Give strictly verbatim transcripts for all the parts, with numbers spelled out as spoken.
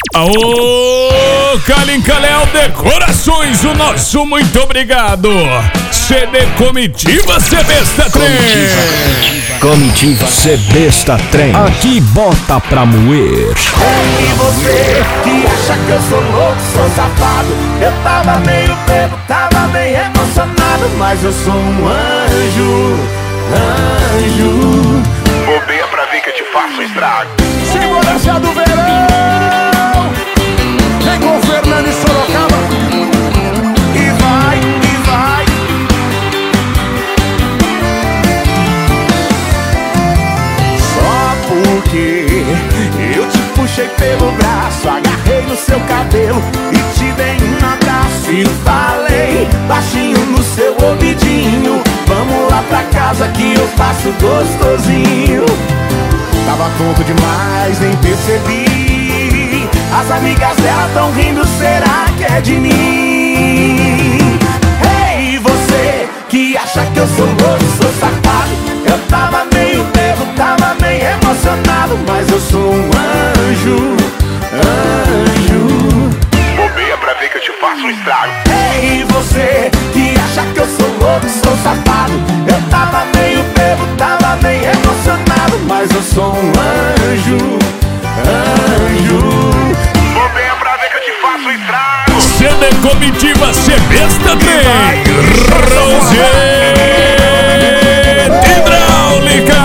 Aô, Kalinka Léo Decorações, o nosso muito obrigado. C D Comitiva Sebesta Trem. Comitiva Sebesta Trem. Aqui bota pra moer. E você que acha que eu sou louco, sou safado. Eu tava meio bebo, tava bem emocionado, mas eu sou um anjo, anjo. Bobeia pra ver que eu te faço estrago. Segurança do verão, vem com Fernando e Sorocaba. E vai, e vai. Só porque eu te puxei pelo braço, agarrei no seu cabelo e te dei um abraço e falei baixinho no seu ouvidinho: vamos lá pra casa que eu faço gostosinho. Tava tonto demais, nem percebi. As amigas dela tão rindo, será que é de mim? Ei, você que acha que eu sou louco, sou safado. Eu tava meio bebo, tava meio emocionado, mas eu sou um anjo, anjo. Bobeia pra ver que eu te faço um estrago. Ei, você que acha que eu sou louco, sou safado. Eu tava meio bebo, tava meio emocionado, mas eu sou um anjo, anjo. Bobeia pra ver que eu te faço um estrago. C D Comitiva Sebesta Trem. Rosete Hidráulica.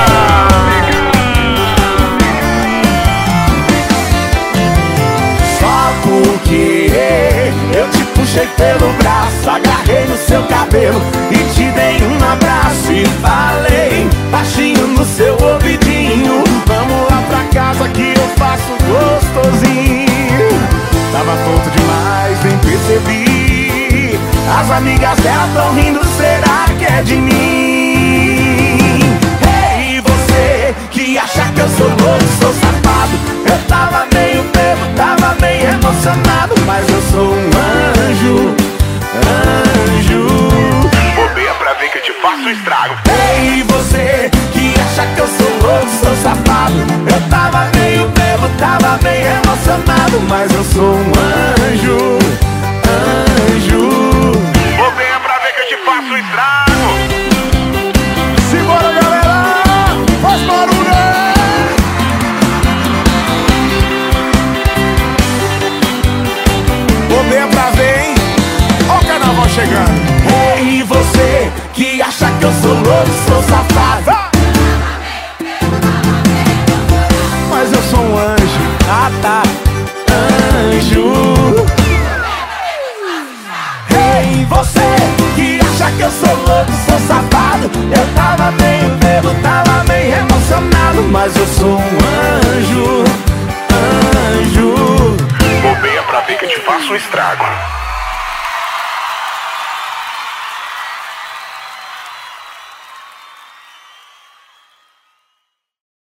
Só porque eu te puxei pelo braço, agarrei no seu cabelo e te dei um abraço e falei baixinho no seu ouvidinho: vamos lá pra casa que eu faço gostosinho. Tava tonto demais, nem percebi. As amigas dela tão rindo, será que é de mim? Ei, você que acha que eu sou louco, sou safado. Eu tava meio bebo, tava meio emocionado, mas eu sou um anjo, anjo. Bobeia pra ver que eu te faço um estrago. Ei, você que acha que eu sou louco, sou safado. Eu tava meio bebo, tava meio emocionado, mas eu sou um anjo, anjo. Bobeia pra ver que eu te faço um estrago. Simbora, galera, faz barulho! Bobeia pra ver, hein? Ó o carnaval chegando. Ei, você que acha que eu sou louco, sou safado, mas eu sou um anjo, ah tá, anjo. Ei, você que acha que eu sou louco, sou safado. Eu tava meio bebo, tava meio emocionado, mas eu sou um anjo, anjo. Bobeia pra ver que eu te faço um estrago.